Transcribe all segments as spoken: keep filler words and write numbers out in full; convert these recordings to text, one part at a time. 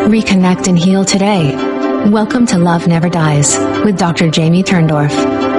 Reconnect and heal today. Welcome to Love Never Dies with Doctor Jamie Turndorf.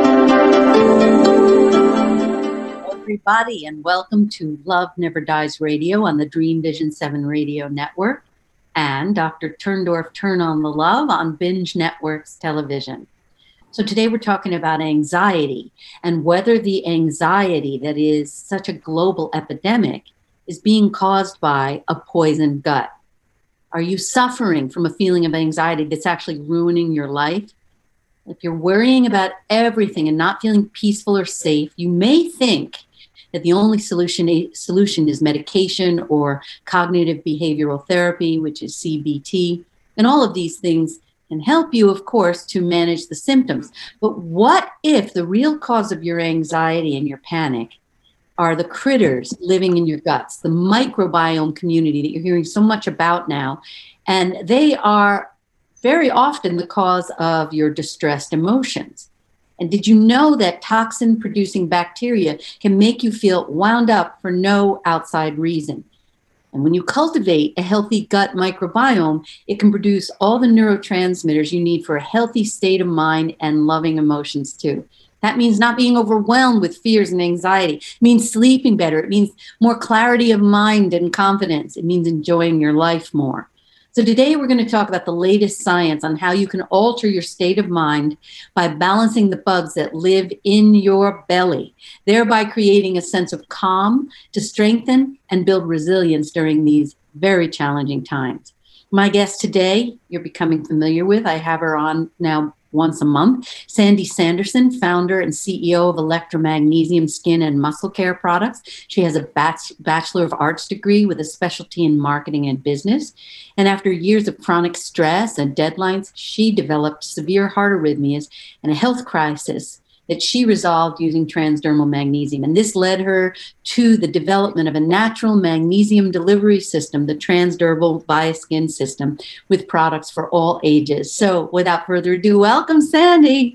Everybody, and welcome to Love Never Dies Radio on the Dream Vision seven Radio Network and Doctor Turndorf Turn on the Love on Binge Networks Television. So today we're talking about anxiety and whether the anxiety that is such a global epidemic is being caused by a poisoned gut. Are you suffering from a feeling of anxiety that's actually ruining your life? If you're worrying about everything and not feeling peaceful or safe, you may think that the only solution solution is medication or cognitive behavioral therapy, which is C B T. And all of these things can help you, of course, to manage the symptoms. But what if the real cause of your anxiety and your panic are the critters living in your guts, the microbiome community that you're hearing so much about now? And they are very often the cause of your distressed emotions. And did you know that toxin-producing bacteria can make you feel wound up for no outside reason? And when you cultivate a healthy gut microbiome, it can produce all the neurotransmitters you need for a healthy state of mind and loving emotions too. That means not being overwhelmed with fears and anxiety. It means sleeping better. It means more clarity of mind and confidence. It means enjoying your life more. So today we're going to talk about the latest science on how you can alter your state of mind by balancing the bugs that live in your belly, thereby creating a sense of calm to strengthen and build resilience during these very challenging times. My guest today, you're becoming familiar with, I have her on now once a month, Sandy Sanderson, founder and C E O of Electromagnesium Skin and Muscle Care Products. She has a bach- Bachelor of Arts degree with a specialty in marketing and business. And after years of chronic stress and deadlines, she developed severe heart arrhythmias and a health crisis that she resolved using transdermal magnesium. And this led her to the development of a natural magnesium delivery system, the transdermal Bioskin system, with products for all ages. So without further ado, welcome, Sandy.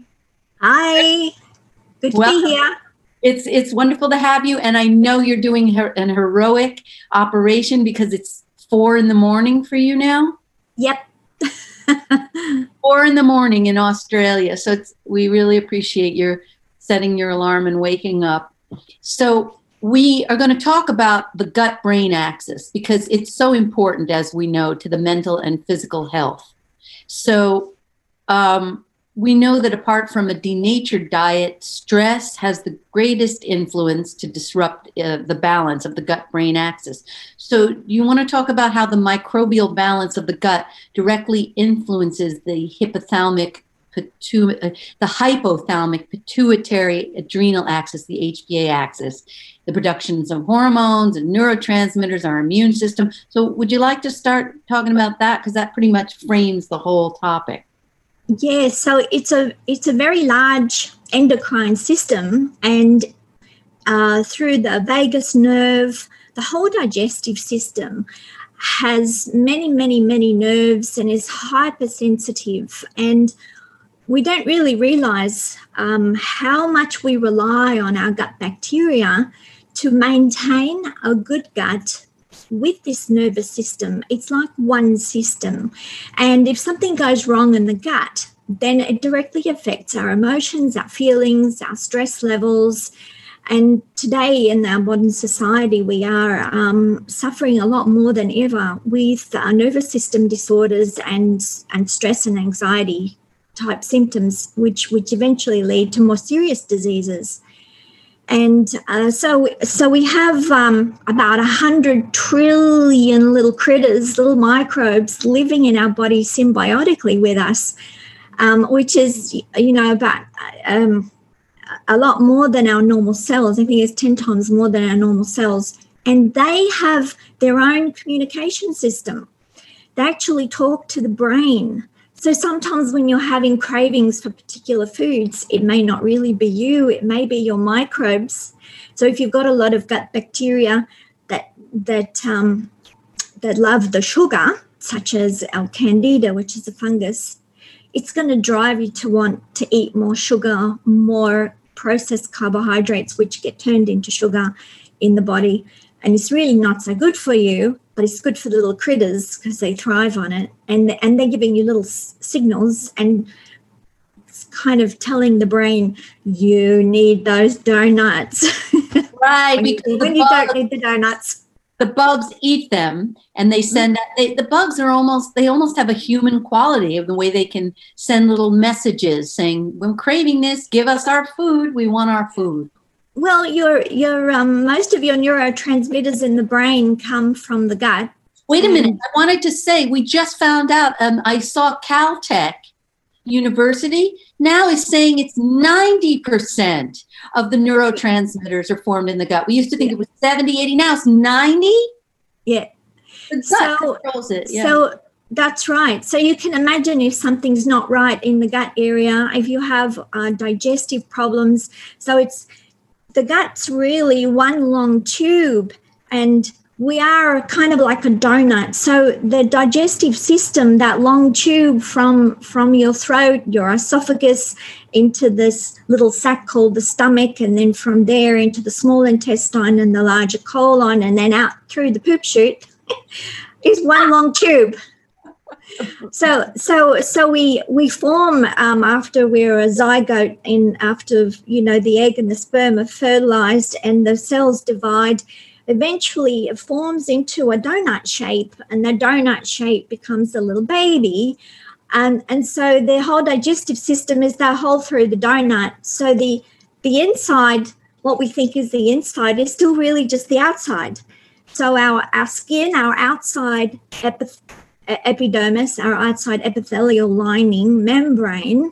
Hi, good to Welcome. be here. It's it's wonderful to have you. And I know you're doing her, an heroic operation because it's four in the morning for you now. Yep. Four in the morning in Australia. So it's, we really appreciate your setting your alarm and waking up. So we are going to talk about the gut-brain axis because it's so important, as we know, to the mental and physical health. So um, we know that apart from a denatured diet, stress has the greatest influence to disrupt uh, the balance of the gut-brain axis. So you want to talk about how the microbial balance of the gut directly influences the hypothalamic, pitu- uh, the hypothalamic pituitary adrenal axis, the H P A axis, the productions of hormones and neurotransmitters, our immune system. So would you like to start talking about that? Because that pretty much frames the whole topic. Yeah, so it's a it's a very large endocrine system, and uh, through the vagus nerve, the whole digestive system has many, many, many nerves and is hypersensitive. And we don't really realize um, how much we rely on our gut bacteria to maintain a good gut with this nervous system. It's like one system. And if something goes wrong in the gut, then it directly affects our emotions, our feelings, our stress levels. And today in our modern society, we are um, suffering a lot more than ever with uh, nervous system disorders and, and stress and anxiety type symptoms, which, which eventually lead to more serious diseases. And uh, so so we have um, about one hundred trillion little critters, little microbes living in our body symbiotically with us, um, which is, you know, about um, a lot more than our normal cells. I think it's ten times more than our normal cells. And they have their own communication system. They actually talk to the brain. So sometimes when you're having cravings for particular foods, it may not really be you, it may be your microbes. So if you've got a lot of gut bacteria that that um, that love the sugar, such as L. candida, which is a fungus, it's going to drive you to want to eat more sugar, more processed carbohydrates, which get turned into sugar in the body. And it's really not so good for you. but it's good for the little critters because they thrive on it. And, and they're giving you little s- signals and it's kind of telling the brain, you need those donuts. Right, when because you, the when you bug- don't need the donuts. the bugs eat them and they send they, the bugs are almost they almost have a human quality of the way they can send little messages saying, we're craving this, give us our food, we want our food. Well, your your um, most of your neurotransmitters in the brain come from the gut. Wait a And- minute, I wanted to say we just found out, um, I saw Caltech University now is saying it's ninety percent of the neurotransmitters are formed in the gut. We used to think Yeah. it was seventy, eighty, now it's ninety? Yeah. The gut So- controls it. Yeah. So that's right. So you can imagine if something's not right in the gut area, if you have uh, digestive problems. So it's the gut's really one long tube, and we are kind of like a donut. So the digestive system, that long tube from, from your throat, your esophagus, into this little sac called the stomach, and then from there into the small intestine and the larger colon, and then out through the poop chute, is one long tube. So, so, so we we form um, after we're a zygote, in after you know the egg and the sperm are fertilized and the cells divide. Eventually, it forms into a donut shape, and the donut shape becomes a little baby, and and so the whole digestive system is that hole through the donut. So the the inside, what we think is the inside, is still really just the outside. So our our skin, our outside epith- epidermis, our outside epithelial lining membrane,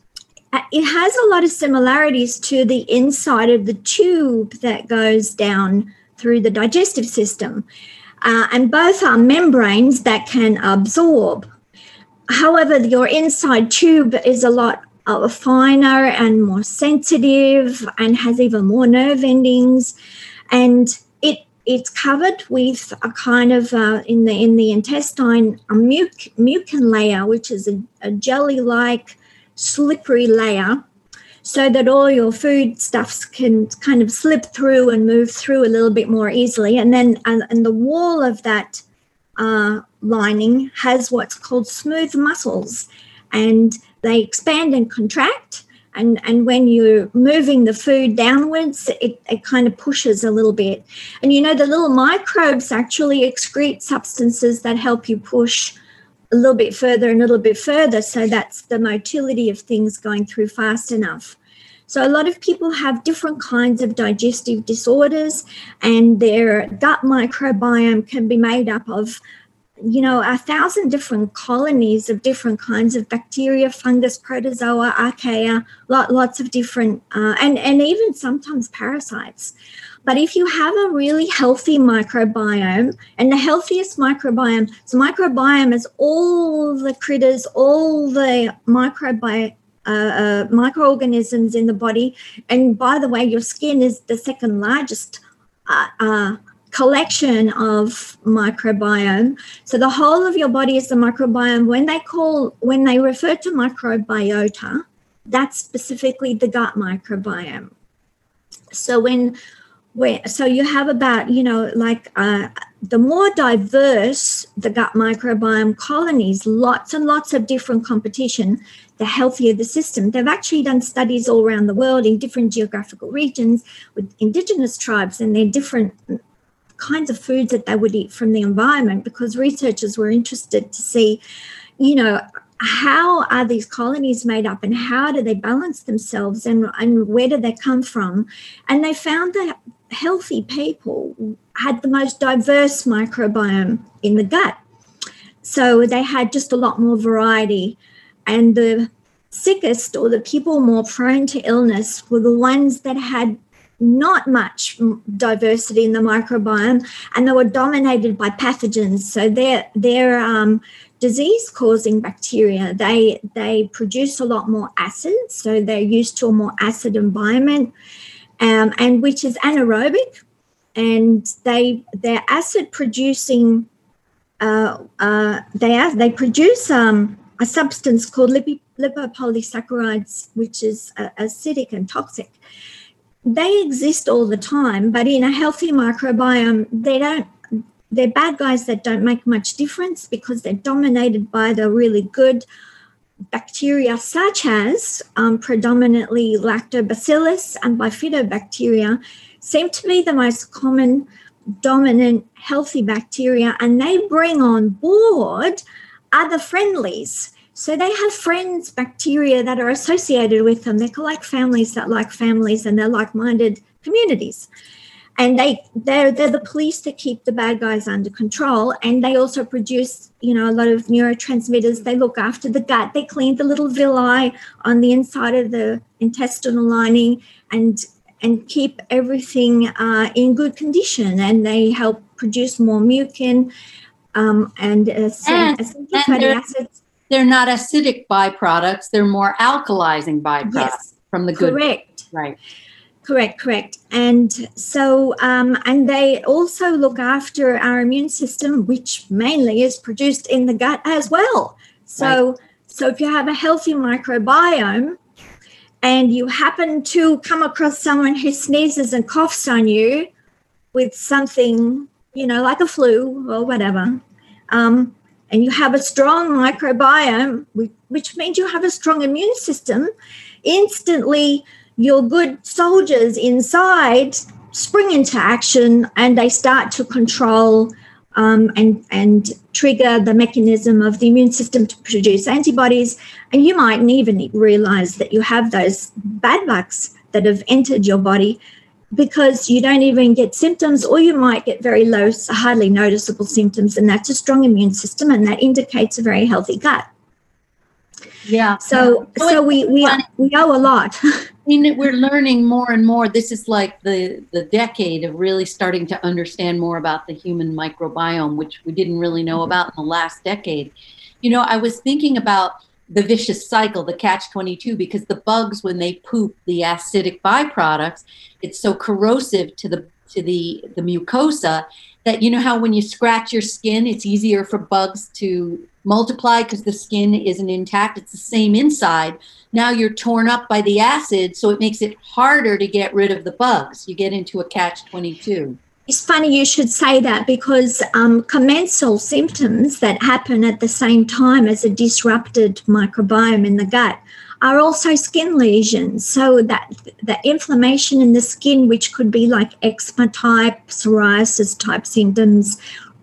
it has a lot of similarities to the inside of the tube that goes down through the digestive system. Uh, and both are membranes that can absorb. However, your inside tube is a lot uh, finer and more sensitive and has even more nerve endings. And it it's covered with a kind of, uh, in the in the intestine, a muc- mucin layer, which is a, a jelly-like slippery layer, so that all your food stuffs can kind of slip through and move through a little bit more easily. And then and, and the wall of that uh, lining has what's called smooth muscles, and they expand and contract. And, and when you're moving the food downwards, it, it kind of pushes a little bit. And, you know, the little microbes actually excrete substances that help you push a little bit further and a little bit further. So that's the motility of things going through fast enough. So a lot of people have different kinds of digestive disorders, and their gut microbiome can be made up of, you know, a thousand different colonies of different kinds of bacteria, fungus, protozoa, archaea, lot, lots of different, uh, and, and even sometimes parasites. But if you have a really healthy microbiome, and the healthiest microbiome, so microbiome is all the critters, all the microbi- uh, uh, microorganisms in the body. And by the way, your skin is the second largest uh, uh, collection of microbiome. So the whole of your body is the microbiome. When they call, when they refer to microbiota, that's specifically the gut microbiome. So when Where, so you have about, you know, like uh, the more diverse the gut microbiome colonies, lots and lots of different competition, the healthier the system. They've actually done studies all around the world in different geographical regions with indigenous tribes and their different kinds of foods that they would eat from the environment, because researchers were interested to see, you know, how are these colonies made up and how do they balance themselves, and, and where do they come from? And they found that healthy people had the most diverse microbiome in the gut. So they had just a lot more variety. And the sickest, or the people more prone to illness, were the ones that had not much diversity in the microbiome, and they were dominated by pathogens. So their their um, disease-causing bacteria, they they produce a lot more acid, so they're used to a more acid environment, um, and which is anaerobic, and they they're acid-producing. Uh, uh, they they produce um, a substance called lipid, lipopolysaccharides, which is uh, acidic and toxic. They exist all the time, but in a healthy microbiome, they don't they're bad guys that don't make much difference because they're dominated by the really good bacteria, such as um, predominantly lactobacillus and bifidobacteria, seem to be the most common dominant healthy bacteria, and they bring on board other friendlies. So they have friends bacteria that are associated with them. They're like families that like families, and they're like-minded communities. And they, they're, they're the police that keep the bad guys under control. And they also produce, you know, a lot of neurotransmitters. They look after the gut. They clean the little villi on the inside of the intestinal lining and and keep everything uh, in good condition. And they help produce more mucin um, and, uh, and, essential fatty they're, acids. They're not acidic byproducts. They're more alkalizing byproducts Yes, from the good. Correct. Right. Correct, correct. And so, um, and they also look after our immune system, which mainly is produced in the gut as well. So, right. so if you have a healthy microbiome and you happen to come across someone who sneezes and coughs on you with something, you know, like a flu or whatever, um, and you have a strong microbiome, which means you have a strong immune system, instantly your good soldiers inside spring into action, and they start to control um, and, and trigger the mechanism of the immune system to produce antibodies. And you mightn't even realize that you have those bad bugs that have entered your body because you don't even get symptoms, or you might get very low, hardly noticeable symptoms. And that's a strong immune system, and that indicates a very healthy gut. Yeah. So, so, so we, we, we owe a lot. I mean, we're learning more and more. This is like the, the decade of really starting to understand more about the human microbiome, which we didn't really know about in the last decade. You know, I was thinking about the vicious cycle, the catch twenty-two, because the bugs, when they poop the acidic byproducts, it's so corrosive to the to the, the mucosa that, you know how when you scratch your skin, it's easier for bugs to multiply because the skin isn't intact. It's the same inside. Now you're torn up by the acid, so it makes it harder to get rid of the bugs. You get into a catch twenty-two. It's funny you should say that, because um, commensal symptoms that happen at the same time as a disrupted microbiome in the gut are also skin lesions. So that the inflammation in the skin, which could be like eczema type, psoriasis type symptoms,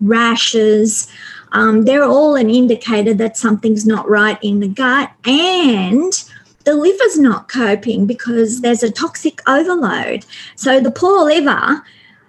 rashes, um, they're all an indicator that something's not right in the gut. And the liver's not coping because there's a toxic overload. So the poor liver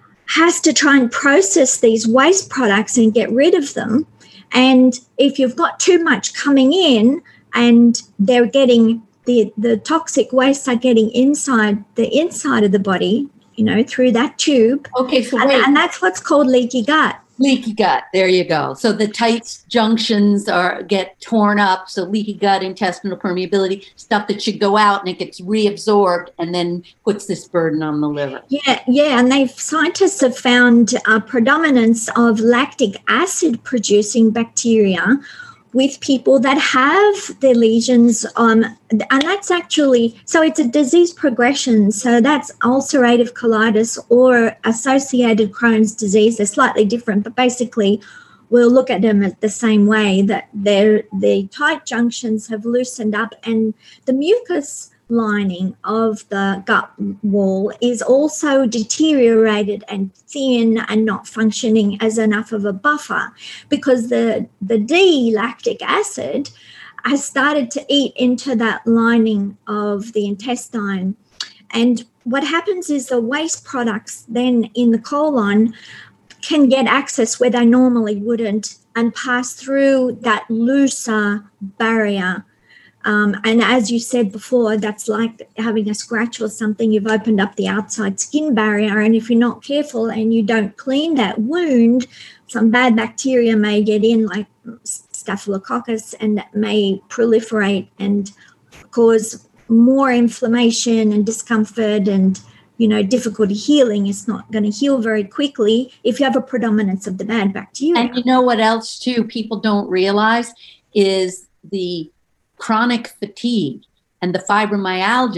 has to try and process these waste products and get rid of them. And if you've got too much coming in and they're getting the, the toxic wastes are getting inside the inside of the body, you know, through that tube. Okay, so and, wait. and that's what's called leaky gut. Leaky gut, there you go. So the tight junctions are get torn up. So leaky gut, intestinal permeability, stuff that should go out and it gets reabsorbed and then puts this burden on the liver. Yeah, yeah, and they've scientists have found a predominance of lactic acid producing bacteria with people that have their lesions, um, and that's actually, so it's a disease progression. So that's ulcerative colitis or associated Crohn's disease. They're slightly different, but basically we'll look at them the same way, that they're, the tight junctions have loosened up and the mucus lining of the gut wall is also deteriorated and thin and not functioning as enough of a buffer, because the the D-lactic acid has started to eat into that lining of the intestine. And what happens is the waste products then in the colon can get access where they normally wouldn't and pass through that looser barrier. Um, and as you said before, that's like having a scratch or something. You've opened up the outside skin barrier, and if you're not careful and you don't clean that wound, some bad bacteria may get in, like staphylococcus, and that may proliferate and cause more inflammation and discomfort and, you know, difficulty healing. It's not going to heal very quickly if you have a predominance of the bad bacteria. And you know what else, too, people don't realize is the chronic fatigue and the fibromyalgia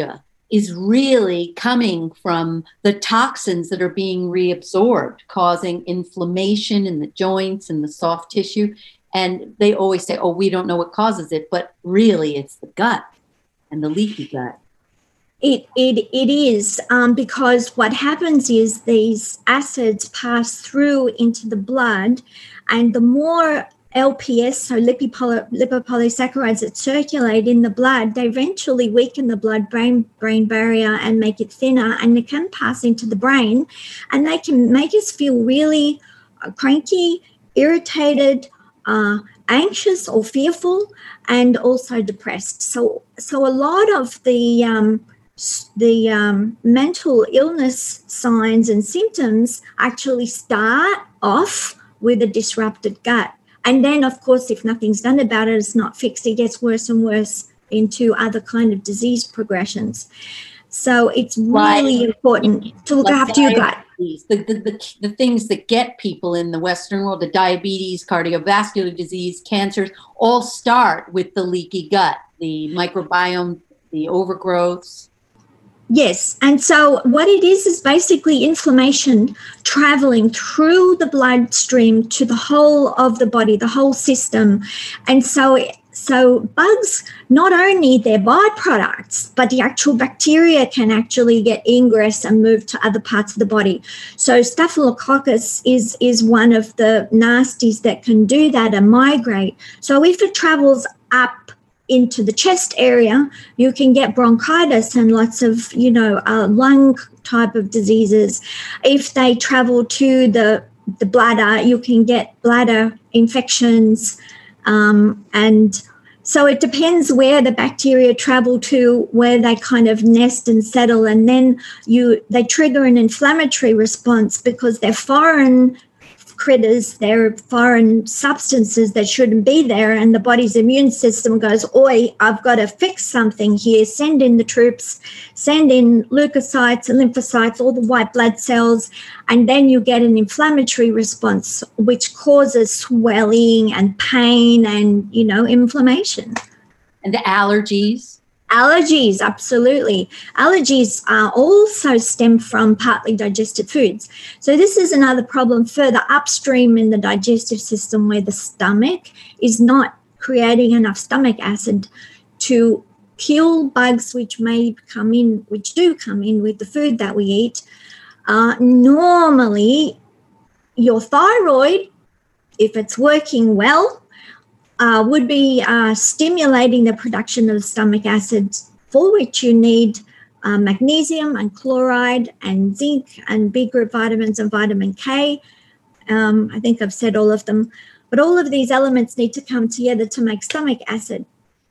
is really coming from the toxins that are being reabsorbed, causing inflammation in the joints and the soft tissue. And they always say, oh, we don't know what causes it, but really it's the gut and the leaky gut. It it it is um, because what happens is these acids pass through into the blood, and the more L P S, so lipopoly, lipopolysaccharides that circulate in the blood, they eventually weaken the blood-brain brain barrier and make it thinner, and they can pass into the brain, and they can make us feel really uh, cranky, irritated, uh, anxious or fearful, and also depressed. So, so a lot of the um, the um, mental illness signs and symptoms actually start off with a disrupted gut. And then, of course, if nothing's done about it, it's not fixed, it gets worse and worse into other kind of disease progressions. So it's really right. important to look like after your gut. The, the, the, the things that get people in the Western world, the diabetes, cardiovascular disease, cancers, all start with the leaky gut, the microbiome, the overgrowths. Yes. And so what it is is basically inflammation traveling through the bloodstream to the whole of the body, the whole system. And so so bugs, not only their byproducts, but the actual bacteria can actually get ingress and move to other parts of the body. So Staphylococcus is, is one of the nasties that can do that and migrate. So if it travels up into the chest area, you can get bronchitis and lots of, you know, uh, lung type of diseases. If they travel to the, the bladder, you can get bladder infections. Um, and so it depends where the bacteria travel to, where they kind of nest and settle. And then you they trigger an inflammatory response because they're foreign critters, they're foreign substances that shouldn't be there, and the body's immune system goes, oi, I've got to fix something here, send in the troops, send in leukocytes and lymphocytes, all the white blood cells, and then you get an inflammatory response which causes swelling and pain and, you know, inflammation. And the allergies. Allergies, absolutely. Allergies uh, also stem from partly digested foods. So this is another problem further upstream in the digestive system where the stomach is not creating enough stomach acid to kill bugs which may come in, which do come in with the food that we eat. Uh, normally, your thyroid, if it's working well, Uh, would be uh, stimulating the production of stomach acids, for which you need uh, magnesium and chloride and zinc and B group vitamins and vitamin K. Um, I think I've said all of them. But all of these elements need to come together to make stomach acid.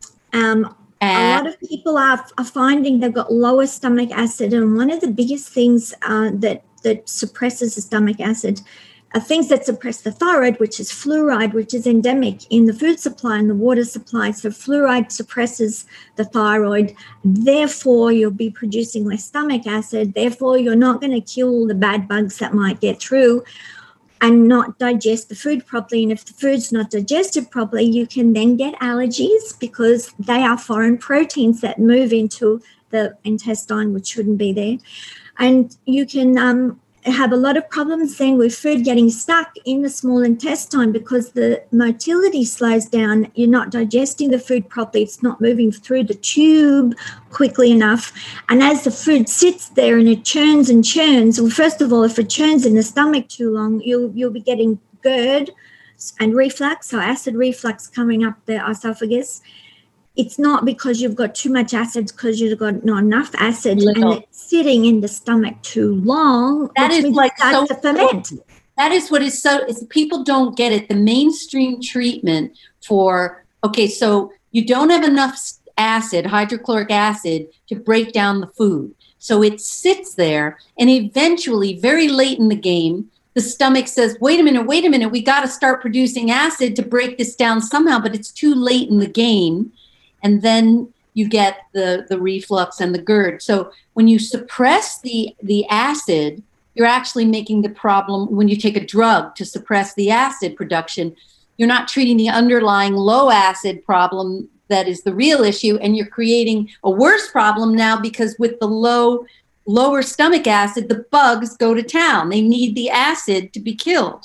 Um, a lot of people are, are finding they've got lower stomach acid. And one of the biggest things uh, that, that suppresses the stomach acid Uh, things that suppress the thyroid, which is fluoride, which is endemic in the food supply and the water supply. So fluoride suppresses the thyroid. Therefore, you'll be producing less stomach acid. Therefore, you're not going to kill the bad bugs that might get through and not digest the food properly. And if the food's not digested properly, you can then get allergies because they are foreign proteins that move into the intestine, which shouldn't be there. And you can um, have a lot of problems then with food getting stuck in the small intestine because the motility slows down. You're not digesting the food properly. It's not moving through the tube quickly enough. And as the food sits there and it churns and churns, well, first of all, if it churns in the stomach too long, you'll, you'll be getting GERD and reflux, so acid reflux coming up the esophagus. It's not because you've got too much acid, because you've got not enough acid. Little. And it's sitting in the stomach too long. That is like so to ferment. That is what is so, is people don't get it. The mainstream treatment for, okay, so you don't have enough acid, hydrochloric acid, to break down the food. So it sits there, and eventually, very late in the game, the stomach says, wait a minute, wait a minute, we got to start producing acid to break this down somehow, but it's too late in the game. And then you get the, the reflux and the GERD. So when you suppress the, the acid, you're actually making the problem. When you take a drug to suppress the acid production, you're not treating the underlying low acid problem that is the real issue, and you're creating a worse problem now because with the low, lower stomach acid, the bugs go to town. They need the acid to be killed.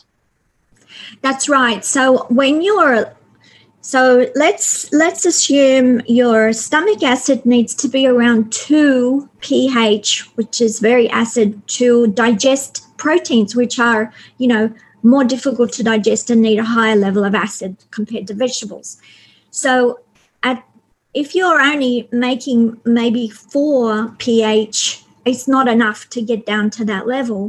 That's right. So when you're, so let's let's assume your stomach acid needs to be around two pH, which is very acid, to digest proteins, which are, you know, more difficult to digest and need a higher level of acid compared to vegetables. So at, if you're only making maybe four pH, it's not enough to get down to that level.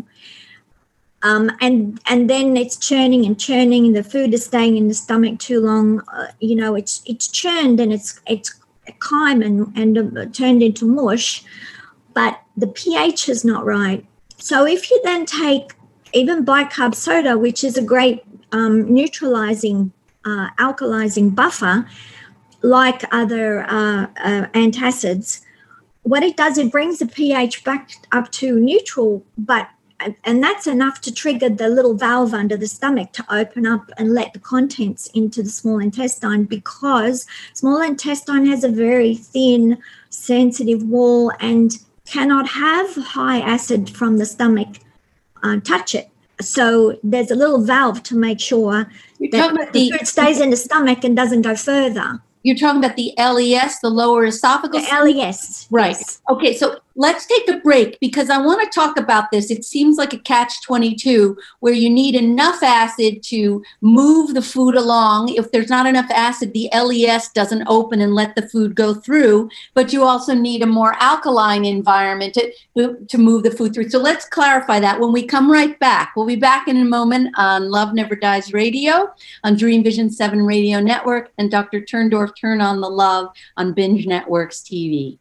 Um, and and then it's churning and churning, and the food is staying in the stomach too long. Uh, you know, it's it's churned and it's it's chyme and, and uh, turned into mush, but the pH is not right. So if you then take even bicarb soda, which is a great um, neutralizing, uh, alkalizing buffer, like other uh, uh, antacids, what it does, it brings the pH back up to neutral, but and that's enough to trigger the little valve under the stomach to open up and let the contents into the small intestine, because small intestine has a very thin, sensitive wall and cannot have high acid from the stomach uh, touch it. So there's a little valve to make sure You're that talking about the the food stays in the stomach and doesn't go further. You're talking about the L E S, the lower esophageal. The L E S. Right. Yes. Okay, so let's take a break because I want to talk about this. It seems like a catch twenty-two where you need enough acid to move the food along. If there's not enough acid, the L E S doesn't open and let the food go through, but you also need a more alkaline environment to, to move the food through. So let's clarify that when we come right back. We'll be back in a moment on Love Never Dies Radio, on Dream Vision seven Radio Network, and Doctor Turndorf, Turn on the Love on Binge Networks T V.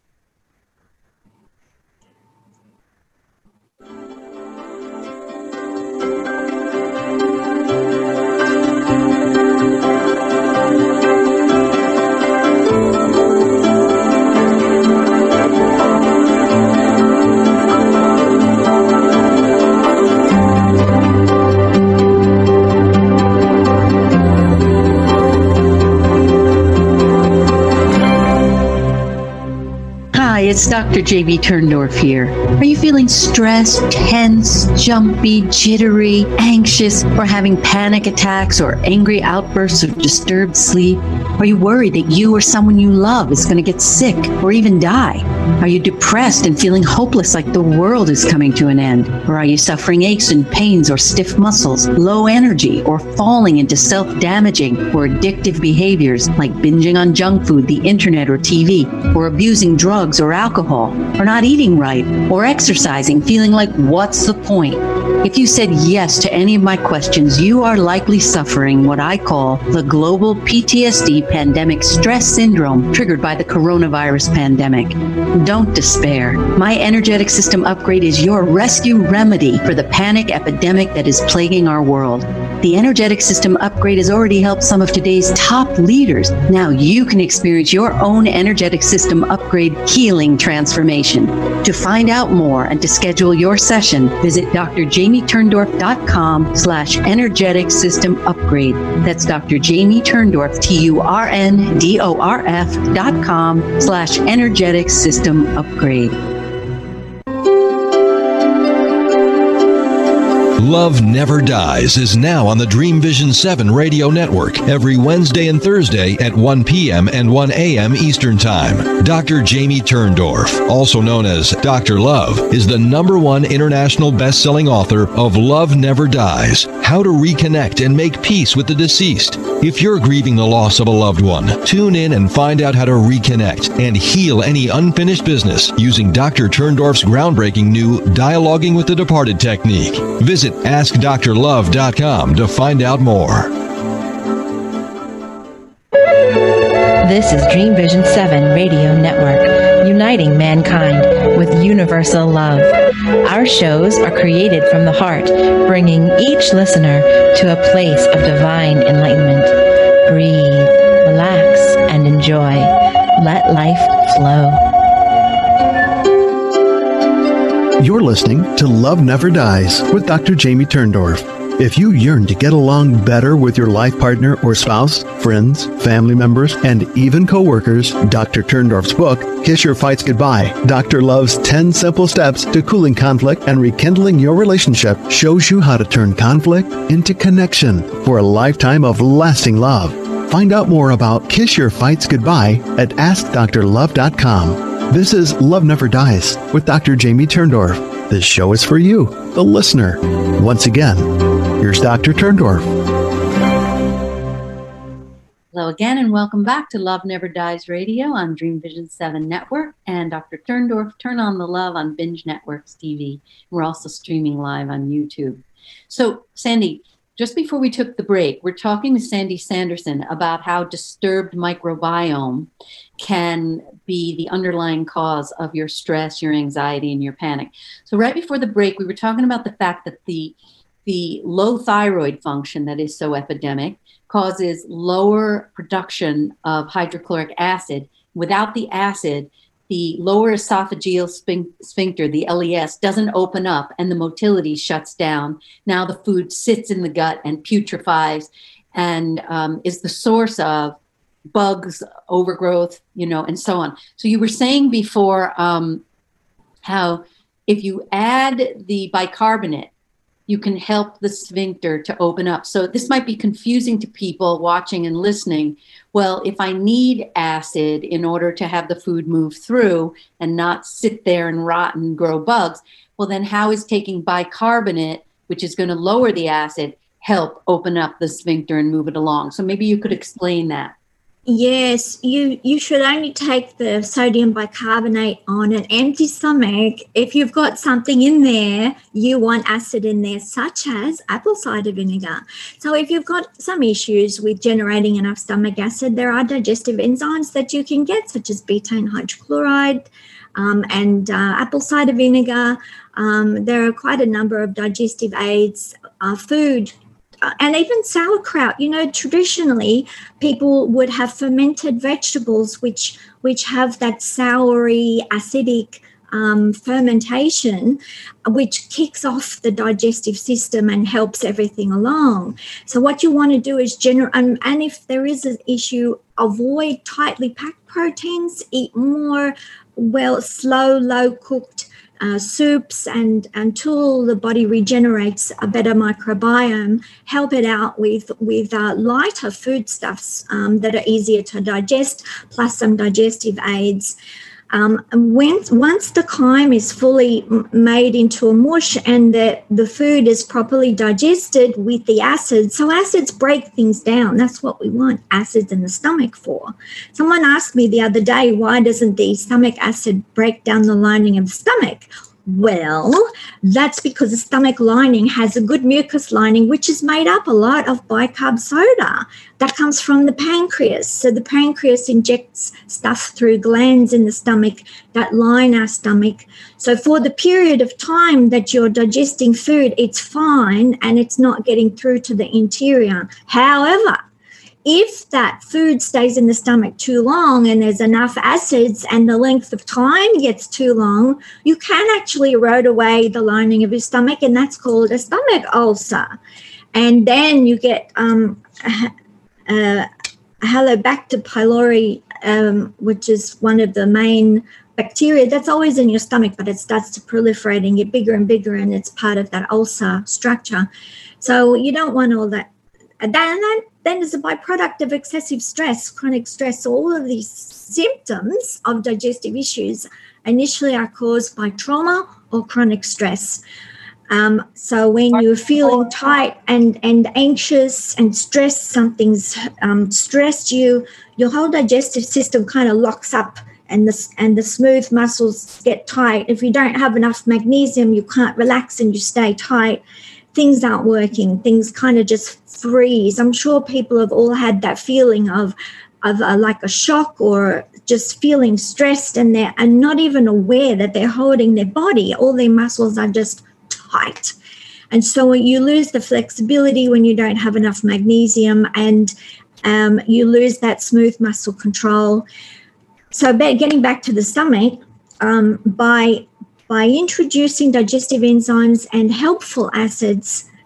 Hi, it's Doctor Jamie Turndorf here. Are you feeling stressed, tense, jumpy, jittery, anxious, or having panic attacks or angry outbursts of disturbed sleep? Are you worried that you or someone you love is going to get sick or even die? Are you depressed and feeling hopeless like the world is coming to an end? Or are you suffering aches and pains or stiff muscles, low energy, or falling into self-damaging or addictive behaviors like binging on junk food, the internet, or T V, or abusing drugs or alcohol, or not eating right, or exercising, feeling like, what's the point? If you said yes to any of my questions, you are likely suffering what I call the global P T S D pandemic stress syndrome triggered by the coronavirus pandemic. Don't despair. My energetic system upgrade is your rescue remedy for the panic epidemic that is plaguing our world. The energetic system upgrade has already helped some of today's top leaders. Now you can experience your own energetic system upgrade healing transformation. To find out more and to schedule your session, visit d r jamie turndorf dot com slash energetic system upgrade. That's D R Jamie Turndorf, T U R N D O R F dot com slash energetic system upgrade. Love Never Dies is now on the Dream Vision seven Radio Network every Wednesday and Thursday at one p.m. and one a.m. Eastern Time. Doctor Jamie Turndorf, also known as Doctor Love, is the number one international best-selling author of Love Never Dies, How to Reconnect and Make Peace with the Deceased. If you're grieving the loss of a loved one, tune in and find out how to reconnect and heal any unfinished business using Doctor Turndorf's groundbreaking new Dialoguing with the Departed technique. Visit ask dr love dot com to find out more. This is Dream Vision seven Radio Network, uniting mankind with universal love. Our shows are created from the heart, bringing each listener to a place of divine enlightenment. Breathe, relax, and enjoy. Let life flow. You're listening to Love Never Dies with Doctor Jamie Turndorf. If you yearn to get along better with your life partner or spouse, friends, family members, and even coworkers, Doctor Turndorf's book, Kiss Your Fights Goodbye, Doctor Love's ten Simple Steps to Cooling Conflict and Rekindling Your Relationship, shows you how to turn conflict into connection for a lifetime of lasting love. Find out more about Kiss Your Fights Goodbye at ask dr love dot com. This is Love Never Dies with Doctor Jamie Turndorf. This show is for you, the listener. Once again, here's Doctor Turndorf. Hello again, and welcome back to Love Never Dies Radio on Dream Vision seven Network and Doctor Turndorf, Turn on the Love on Binge Networks T V. We're also streaming live on YouTube. So, Sandy, just before we took the break, we're talking with Sandy Sanderson about how disturbed microbiome can be the underlying cause of your stress, your anxiety, and your panic. So right before the break, we were talking about the fact that the, the low thyroid function that is so epidemic causes lower production of hydrochloric acid. Without the acid, the lower esophageal sphincter, the L E S, doesn't open up and the motility shuts down. Now the food sits in the gut and putrefies and um, is the source of bugs, overgrowth, you know, and so on. So you were saying before um, how if you add the bicarbonate, you can help the sphincter to open up. So this might be confusing to people watching and listening. Well, if I need acid in order to have the food move through and not sit there and rot and grow bugs, well, then how is taking bicarbonate, which is going to lower the acid, help open up the sphincter and move it along? So maybe you could explain that. Yes, you, you should only take the sodium bicarbonate on an empty stomach. If you've got something in there, you want acid in there, such as apple cider vinegar. So if you've got some issues with generating enough stomach acid, there are digestive enzymes that you can get, such as betaine hydrochloride um, and uh, apple cider vinegar. Um, there are quite a number of digestive aids, uh, food, and even sauerkraut. You know, traditionally people would have fermented vegetables which which have that soury, acidic um, fermentation, which kicks off the digestive system and helps everything along. So what you want to do is generate, and, and if there is an issue, avoid tightly packed proteins, eat more well, slow, low cooked Uh, soups, and until the body regenerates a better microbiome, help it out with with uh, lighter foodstuffs um, that are easier to digest, plus some digestive aids. Um, and when, once the chyme is fully m- made into a mush and the, the food is properly digested with the acids, so acids break things down. That's what we want acids in the stomach for. Someone asked me the other day, why doesn't the stomach acid break down the lining of the stomach? Well, that's because the stomach lining has a good mucus lining, which is made up a lot of bicarb soda that comes from the pancreas. So the pancreas injects stuff through glands in the stomach that line our stomach. So for the period of time that you're digesting food, it's fine and it's not getting through to the interior. However, if that food stays in the stomach too long and there's enough acids and the length of time gets too long, you can actually erode away the lining of your stomach, and that's called a stomach ulcer. And then you get um, uh, Helicobacter pylori, um, which is one of the main bacteria that's always in your stomach, but it starts to proliferate and get bigger and bigger, and it's part of that ulcer structure. So you don't want all that. And then, then as a byproduct of excessive stress, chronic stress, all of these symptoms of digestive issues initially are caused by trauma or chronic stress. Um, so when you're feeling tight and, and anxious and stressed, something's um, stressed you, your whole digestive system kind of locks up and the, and the smooth muscles get tight. If you don't have enough magnesium, you can't relax and you stay tight. Things aren't working. Things kind of just freeze. I'm sure people have all had that feeling of, of uh, like a shock or just feeling stressed, and they're and not even aware that they're holding their body. All their muscles are just tight. And so you lose the flexibility when you don't have enough magnesium, and um, you lose that smooth muscle control. So getting back to the stomach, um, by By introducing digestive enzymes and helpful acids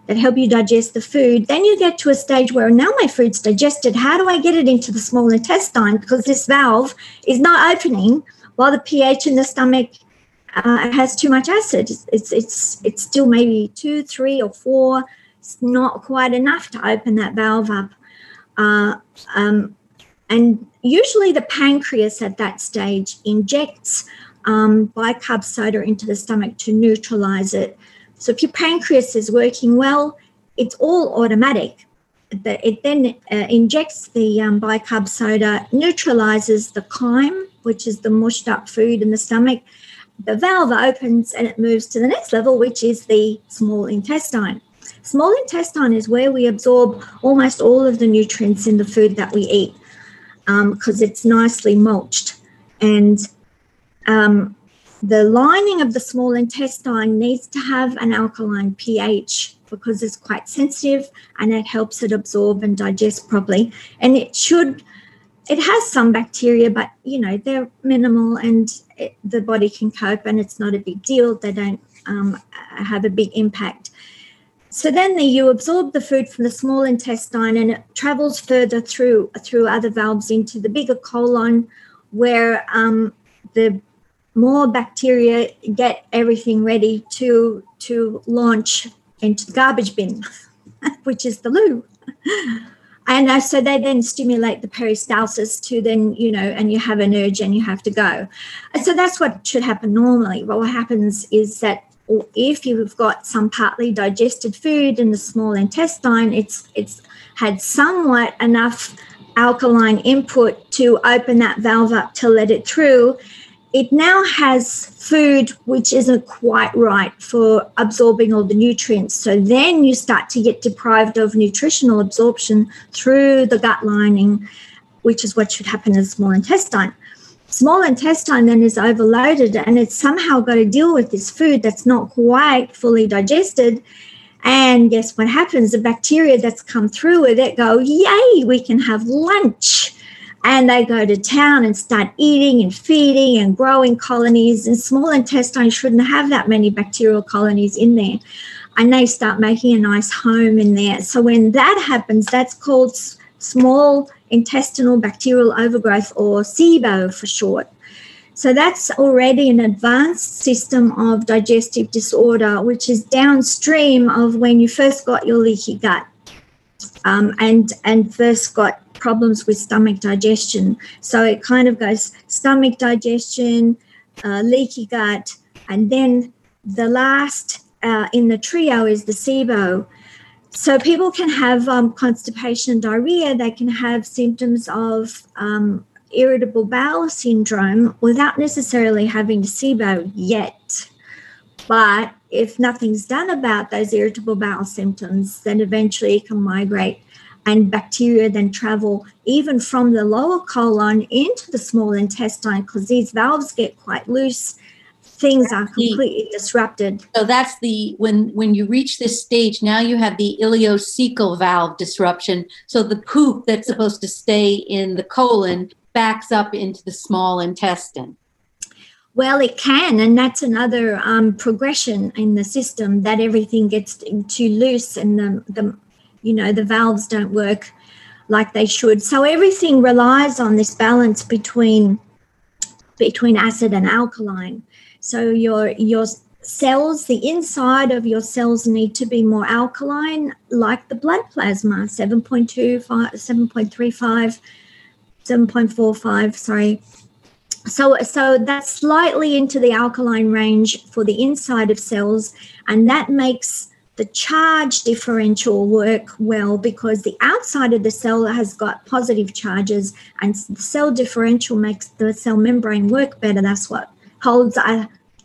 that help you digest the food. Then you get to a stage where now my food's digested. How do I get it into the small intestine? Because this valve is not opening while the pH in the stomach uh, has too much acid. It's, it's, it's, it's still maybe two, three, or four. It's not quite enough to open that valve up. Uh, um, and usually the pancreas at that stage injects um, bicarb soda into the stomach to neutralize it. So if your pancreas is working well, it's all automatic. It then uh, injects the um, bicarb soda, neutralizes the chyme, which is the mushed up food in the stomach. The valve opens and it moves to the next level, which is the small intestine. Small intestine is where we absorb almost all of the nutrients in the food that we eat because um, it's nicely mulched. And um, the lining of the small intestine needs to have an alkaline pH because it's quite sensitive and it helps it absorb and digest properly. And it should, it has some bacteria, but, you know, they're minimal and it, the body can cope and it's not a big deal. They don't um, have a big impact. So then the, you absorb the food from the small intestine and it travels further through through other valves into the bigger colon where um, the more bacteria get everything ready to, to launch into the garbage bin, which is the loo. And uh, so they then stimulate the peristalsis to then, you know, and you have an urge and you have to go. And so that's what should happen normally. But what happens is that or if you've got some partly digested food in the small intestine, it's it's had somewhat enough alkaline input to open that valve up to let it through. It now has food which isn't quite right for absorbing all the nutrients. So then you start to get deprived of nutritional absorption through the gut lining, which is what should happen in the small intestine. Small intestine then is overloaded and it's somehow got to deal with this food that's not quite fully digested. And guess what happens? The bacteria that's come through with it go, yay, we can have lunch. And they go to town and start eating and feeding and growing colonies. And small intestine shouldn't have that many bacterial colonies in there. And they start making a nice home in there. So when that happens, that's called small intestinal bacterial overgrowth, or SIBO for short. So that's already an advanced system of digestive disorder, which is downstream of when you first got your leaky gut um, and, and first got problems with stomach digestion. So it kind of goes stomach digestion, uh, leaky gut, and then the last uh, in the trio is the SIBO. So people can have um, constipation and diarrhea. They can have symptoms of um, irritable bowel syndrome without necessarily having SIBO yet. But if nothing's done about those irritable bowel symptoms, then eventually it can migrate and bacteria then travel even from the lower colon into the small intestine because these valves get quite loose. Things are completely disrupted. So that's the, when when you reach this stage, now you have the ileocecal valve disruption. So the poop that's supposed to stay in the colon backs up into the small intestine. Well, it can, and that's another um, progression in the system, that everything gets too loose and the, the, you know, the valves don't work like they should. So everything relies on this balance between between acid and alkaline. So your your cells, the inside of your cells need to be more alkaline, like the blood plasma, seven point two five, seven point three five, seven point four five, sorry. So, so that's slightly into the alkaline range for the inside of cells, and that makes the charge differential work well because the outside of the cell has got positive charges, and the cell differential makes the cell membrane work better. That's what holds uh,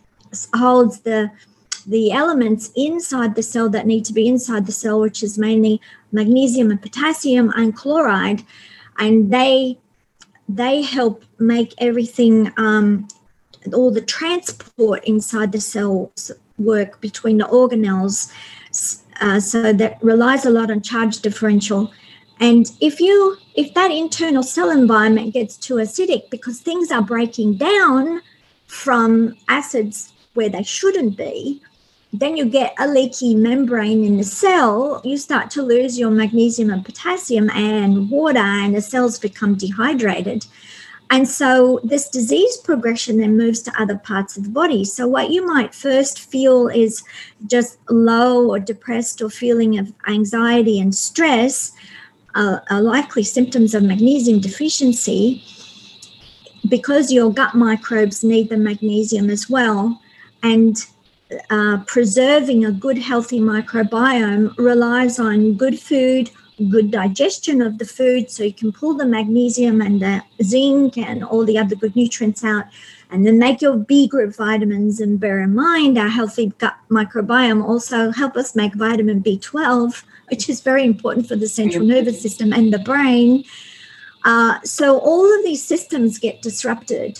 holds the the elements inside the cell that need to be inside the cell, which is mainly magnesium and potassium and chloride, and they they help make everything, um, all the transport inside the cells work between the organelles. Uh, so that relies a lot on charge differential. And if you if that internal cell environment gets too acidic because things are breaking down from acids where they shouldn't be, then you get a leaky membrane in the cell. You start to lose your magnesium and potassium and water, and the cells become dehydrated. And so this disease progression then moves to other parts of the body. So what you might first feel is just low or depressed or feeling of anxiety and stress, uh, are likely symptoms of magnesium deficiency, because your gut microbes need the magnesium as well. And uh, preserving a good, healthy microbiome relies on good food, good digestion of the food, so you can pull the magnesium and the zinc and all the other good nutrients out, and then make your B group vitamins. And bear in mind, our healthy gut microbiome also help us make vitamin B twelve, which is very important for the central nervous system and the brain. Uh, so all of these systems get disrupted,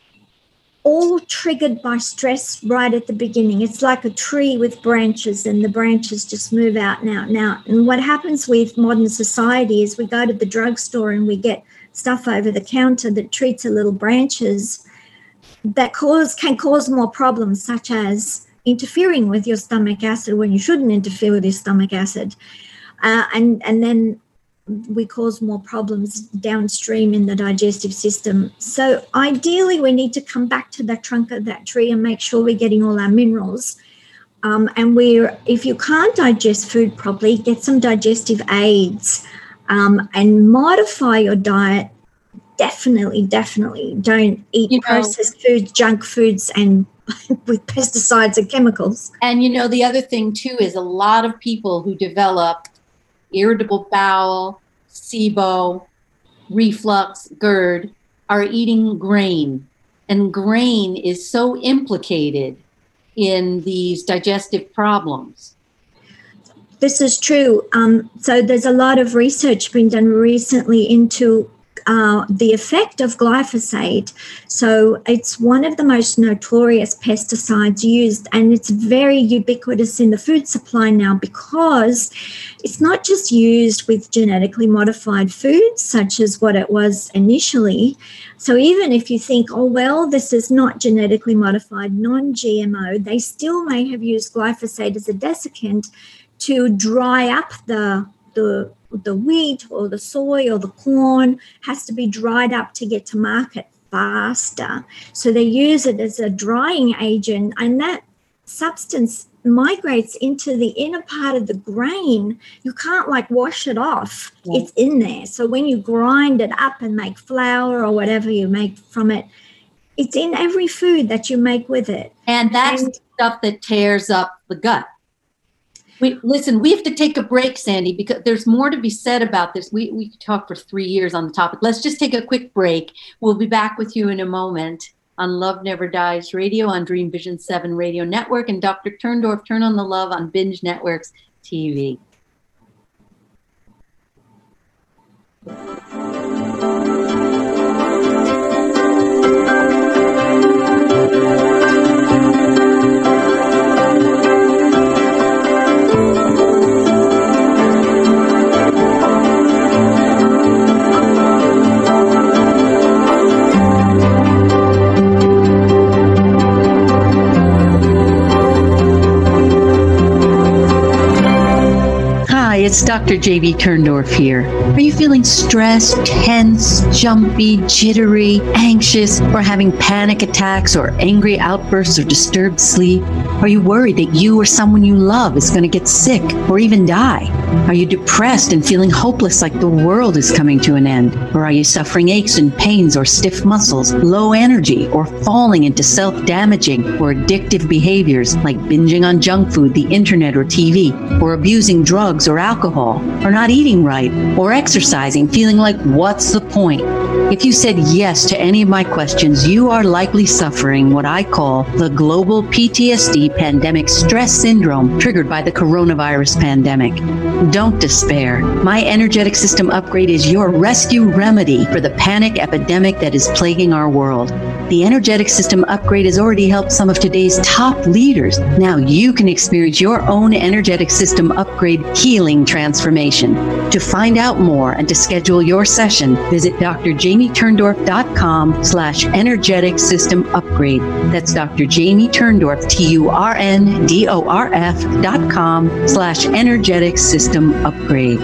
all triggered by stress right at the beginning. It's like a tree with branches, and the branches just move out and out and out. And what happens with modern society is we go to the drugstore and we get stuff over the counter that treats the little branches that cause can cause more problems, such as interfering with your stomach acid when you shouldn't interfere with your stomach acid. Uh, and, and then we cause more problems downstream in the digestive system. So ideally, we need to come back to the trunk of that tree and make sure we're getting all our minerals. Um, and we're, if you can't digest food properly, get some digestive aids um, and modify your diet. Definitely, definitely don't eat you know, processed foods, junk foods, and with pesticides and chemicals. And, you know, the other thing, too, is a lot of people who develop irritable bowel, S I B O, reflux, GERD, are eating grain. And grain is so implicated in these digestive problems. This is true. Um, so there's a lot of research been done recently into Uh, the effect of glyphosate. So it's one of the most notorious pesticides used, and it's very ubiquitous in the food supply now, because it's not just used with genetically modified foods, such as what it was initially. So even if you think, oh, well, this is not genetically modified, non-G M O, they still may have used glyphosate as a desiccant to dry up the the the wheat or the soy or the corn. Has to be dried up to get to market faster. So they use it as a drying agent, and that substance migrates into the inner part of the grain. You can't like wash it off. Yeah. It's in there. So when you grind it up and make flour or whatever you make from it, it's in every food that you make with it. And that's and, the stuff that tears up the gut. We, listen, we have to take a break, Sandy, because there's more to be said about this. We we could talk for three years on the topic. Let's just take a quick break. We'll be back with you in a moment on Love Never Dies Radio on Dream Vision seven Radio Network, and Doctor Turndorf, Turn on the Love on Binge Networks T V. It's Doctor J V Turndorf here. Are you feeling stressed, tense, jumpy, jittery, anxious, or having panic attacks or angry outbursts or disturbed sleep? Are you worried that you or someone you love is going to get sick or even die? Are you depressed and feeling hopeless, like the world is coming to an end? Or are you suffering aches and pains or stiff muscles, low energy, or falling into self-damaging or addictive behaviors like binging on junk food, the internet, or T V, or abusing drugs or alcohol, or not eating right, or exercising, feeling like, what's the point? If you said yes to any of my questions, you are likely suffering what I call the global P T S D pandemic stress syndrome triggered by the coronavirus pandemic. Don't despair. My energetic system upgrade is your rescue remedy for the panic epidemic that is plaguing our world. The energetic system upgrade has already helped some of today's top leaders. Now you can experience your own energetic system upgrade healing transformation. To find out more and to schedule your session, visit drjamieturndorf.com slash energetic system upgrade. That's Doctor Jamie Turndorf, T U R N D O R F dot com slash energetic system upgrade.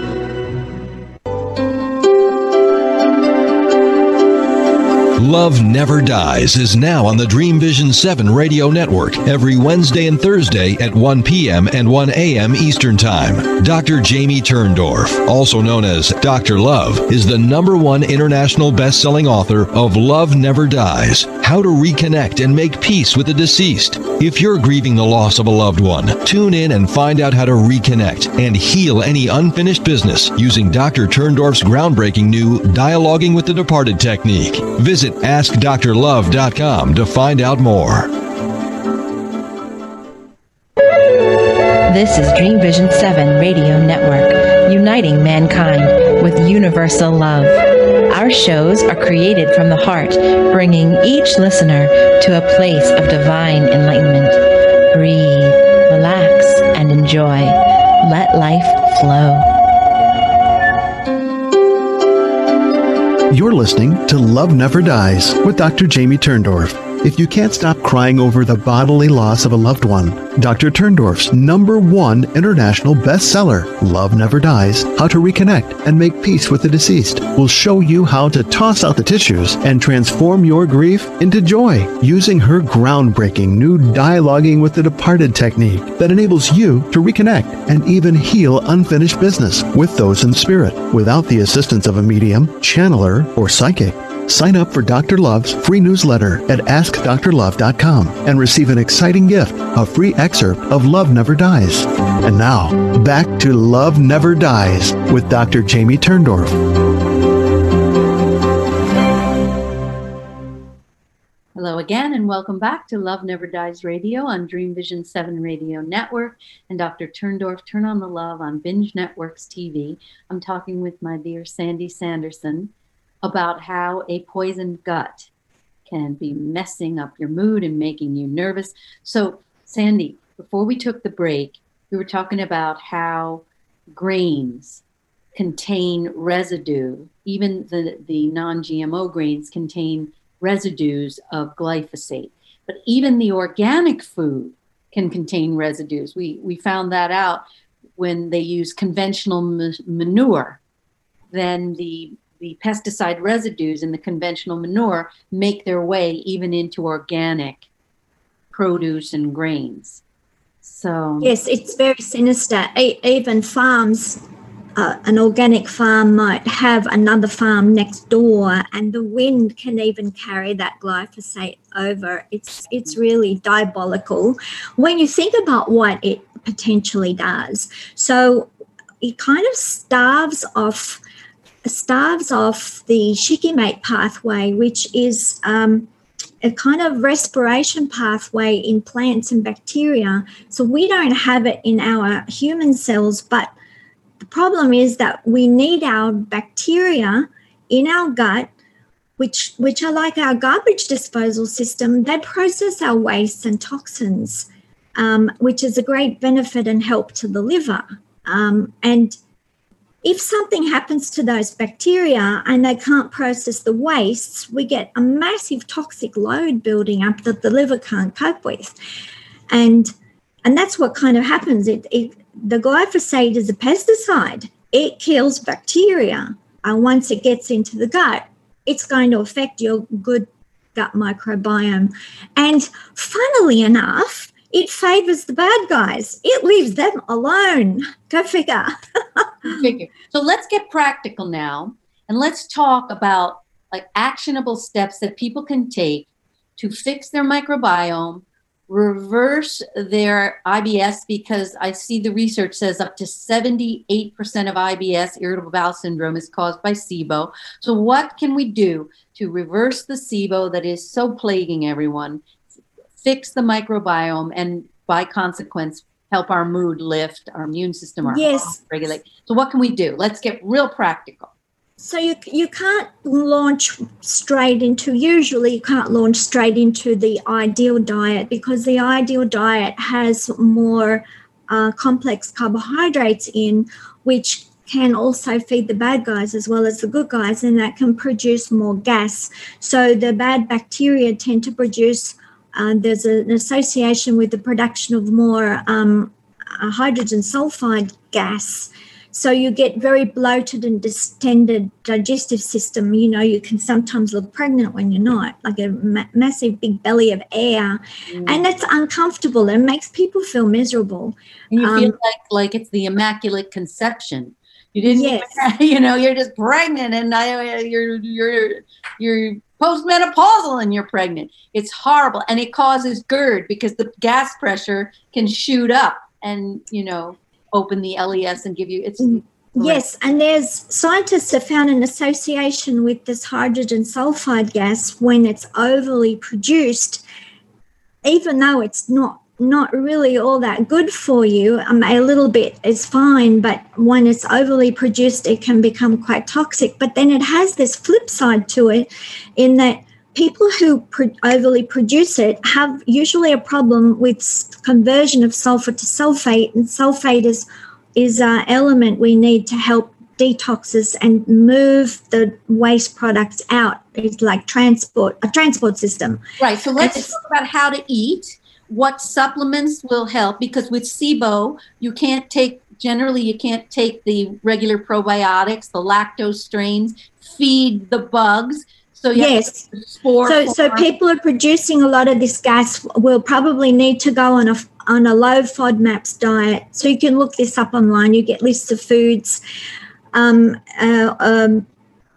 Love Never Dies is now on the Dream Vision seven radio network every Wednesday and Thursday at one p.m. and one a.m. Eastern Time. Doctor Jamie Turndorf, also known as Doctor Love, is the number one international best-selling author of Love Never Dies, How to Reconnect and Make Peace with the Deceased. If you're grieving the loss of a loved one, tune in and find out how to reconnect and heal any unfinished business using Doctor Turndorf's groundbreaking new Dialoguing with the Departed technique. Visit ask dr love dot com to find out more. This is Dream Vision seven Radio Network, uniting mankind with universal love. Our shows are created from the heart, bringing each listener to a place of divine enlightenment. Breathe, relax, and enjoy. Let life flow. You're listening to Love Never Dies with Doctor Jamie Turndorf. If you can't stop crying over the bodily loss of a loved one, Doctor Turndorf's number one international bestseller, Love Never Dies, How to Reconnect and Make Peace with the Deceased, will show you how to toss out the tissues and transform your grief into joy using her groundbreaking new Dialoguing with the Departed technique that enables you to reconnect and even heal unfinished business with those in spirit without the assistance of a medium, channeler, or psychic. Sign up for Doctor Love's free newsletter at ask dr love dot com and receive an exciting gift, a free excerpt of Love Never Dies. And now, back to Love Never Dies with Doctor Jamie Turndorf. Hello again, and welcome back to Love Never Dies Radio on Dream Vision seven Radio Network and Doctor Turndorf, Turn on the Love on Binge Networks T V. I'm talking with my dear Sandy Sanderson about how a poisoned gut can be messing up your mood and making you nervous. So, Sandy, before we took the break, we were talking about how grains contain residue. Even the, the non-G M O grains contain residues of glyphosate. But even the organic food can contain residues. We, we found that out when they use conventional ma- manure. Then the the pesticide residues in the conventional manure make their way even into organic produce and grains. So yes, it's very sinister. E- even farms, uh, an organic farm might have another farm next door, and the wind can even carry that glyphosate over. It's it's really diabolical when you think about what it potentially does. So it kind of starves off starves off the shikimate pathway, which is um, a kind of respiration pathway in plants and bacteria. So we don't have it in our human cells, but the problem is that we need our bacteria in our gut, which, which are like our garbage disposal system. They process our wastes and toxins, um, which is a great benefit and help to the liver. Um, and if something happens to those bacteria and they can't process the wastes, we get a massive toxic load building up that the liver can't cope with. And and that's what kind of happens. It, it the glyphosate is a pesticide. It kills bacteria. And once it gets into the gut, it's going to affect your good gut microbiome. And funnily enough, it favors the bad guys. It leaves them alone. Go figure. figure. So let's get practical now, and let's talk about like actionable steps that people can take to fix their microbiome, reverse their I B S, because I see the research says up to seventy-eight percent of I B S, irritable bowel syndrome, is caused by SIBO. So what can we do to reverse the SIBO that is so plaguing everyone, fix the microbiome, and by consequence, help our mood lift, our immune system, our yes. heart regulate? So what can we do? Let's get real practical. So you you can't launch straight into, usually you can't launch straight into the ideal diet, because the ideal diet has more uh, complex carbohydrates in, which can also feed the bad guys as well as the good guys, and that can produce more gas. So the bad bacteria tend to produce, uh, there's an association with the production of more um, uh, hydrogen sulfide gas. So you get very bloated and distended digestive system. You know, you can sometimes look pregnant when you're not, like a ma- massive big belly of air. Mm. And that's uncomfortable and makes people feel miserable. And you um, feel like, like it's the immaculate conception. You didn't, yes. even, you know, you're just pregnant and I, you're, you're, you're postmenopausal and you're pregnant. It's horrible. And it causes GERD because the gas pressure can shoot up and, you know, open the L E S and give you, it's. Yes, and there's, scientists have found an association with this hydrogen sulfide gas when it's overly produced, even though it's not not really all that good for you. Um, a little bit is fine, but when it's overly produced, it can become quite toxic. But then it has this flip side to it in that people who pro- overly produce it have usually a problem with conversion of sulfur to sulfate, and sulfate is is an element we need to help detox us and move the waste products out. It's like transport, a transport system. Right. So let's talk about how to eat. What supplements will help? Because with SIBO, you can't take, generally you can't take the regular probiotics, the lactose strains, feed the bugs. So yes. Spore so so people are producing a lot of this gas. Will probably need to go on a on a low FODMAPs diet. So you can look this up online. You get lists of foods. Um, uh, um,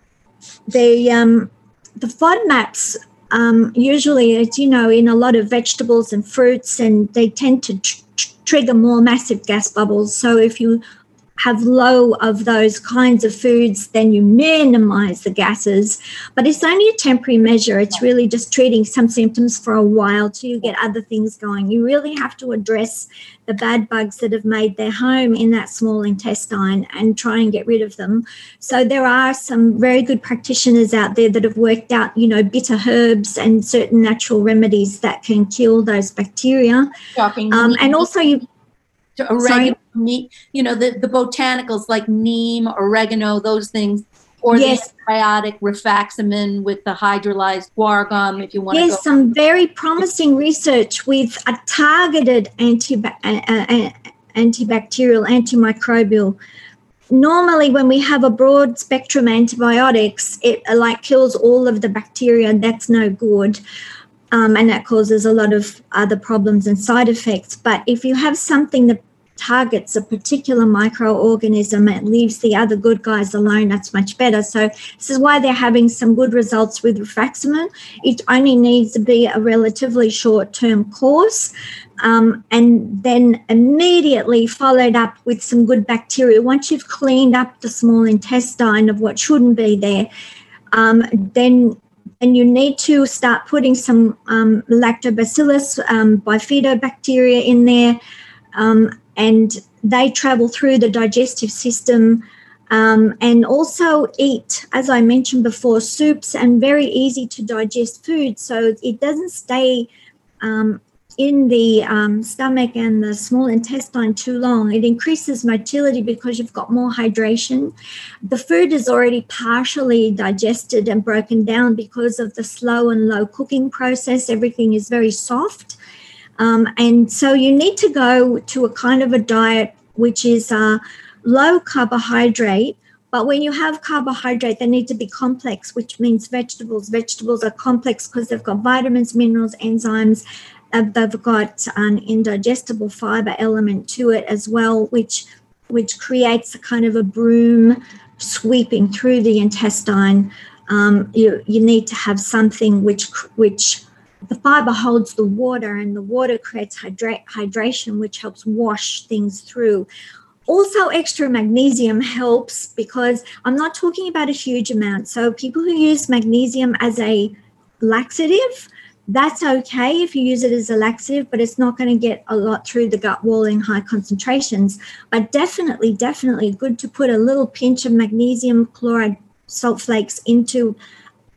the um, the FODMAPs um, usually, it's, you know, in a lot of vegetables and fruits, and they tend to tr- tr- trigger more massive gas bubbles. So if you have low of those kinds of foods, then you minimize the gases. But it's only a temporary measure. It's really just treating some symptoms for a while till you get other things going. You really have to address the bad bugs that have made their home in that small intestine and try and get rid of them. So there are some very good practitioners out there that have worked out, you know, bitter herbs and certain natural remedies that can kill those bacteria. Um, and also you... Oregano, neem, you know, the, the botanicals like neem, oregano, those things, or yes. the antibiotic rifaximin with the hydrolyzed guar gum, if you want yes, to go. Some very promising research with a targeted antiba- uh, antibacterial, antimicrobial. Normally, when we have a broad spectrum antibiotics, it uh, like kills all of the bacteria. That's no good. Um, and that causes a lot of other problems and side effects. But if you have something that targets a particular microorganism and leaves the other good guys alone, that's much better. So this is why they're having some good results with rifaximin. It only needs to be a relatively short-term course, um, and then immediately followed up with some good bacteria. Once you've cleaned up the small intestine of what shouldn't be there, um, then and you need to start putting some um, lactobacillus um, bifidobacteria in there, um, and they travel through the digestive system, um, and also eat, as I mentioned before, soups and very easy to digest food, so it doesn't stay um, in the um, stomach and the small intestine too long. It increases motility because you've got more hydration. The food is already partially digested and broken down because of the slow and low cooking process. Everything is very soft. Um, and so you need to go to a kind of a diet which is uh, low carbohydrate. But when you have carbohydrate, they need to be complex, which means vegetables. Vegetables are complex because they've got vitamins, minerals, enzymes. Uh, they've got an indigestible fiber element to it as well, which which creates a kind of a broom sweeping through the intestine. Um, you you need to have something which which the fiber holds the water, and the water creates hydra- hydration, which helps wash things through. Also, extra magnesium helps, because I'm not talking about a huge amount. So people who use magnesium as a laxative, that's okay if you use it as a laxative, but it's not going to get a lot through the gut wall in high concentrations. But definitely, definitely good to put a little pinch of magnesium chloride salt flakes into